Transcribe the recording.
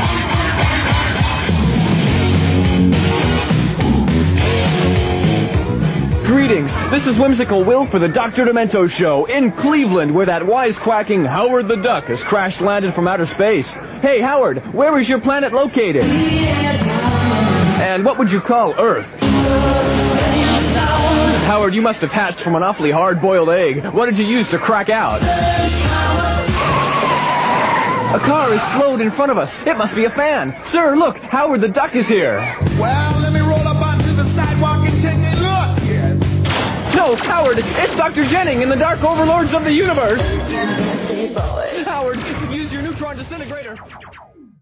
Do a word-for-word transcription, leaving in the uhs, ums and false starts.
Greetings, this is Whimsical Will for the Doctor Demento Show in Cleveland, where that wisecracking Howard the Duck has crash-landed from outer space. Hey, Howard, where is your planet located? And what would you call Earth? Howard, you must have hatched from an awfully hard-boiled egg. What did you use to crack out? A car is slowed in front of us. It must be a fan. Sir, look, Howard the Duck is here. Well, let me roll up onto the sidewalk and take a look. Yes. No, Howard, it's Doctor Jennings in the Dark Overlords of the Universe. Howard, use your neutron disintegrator.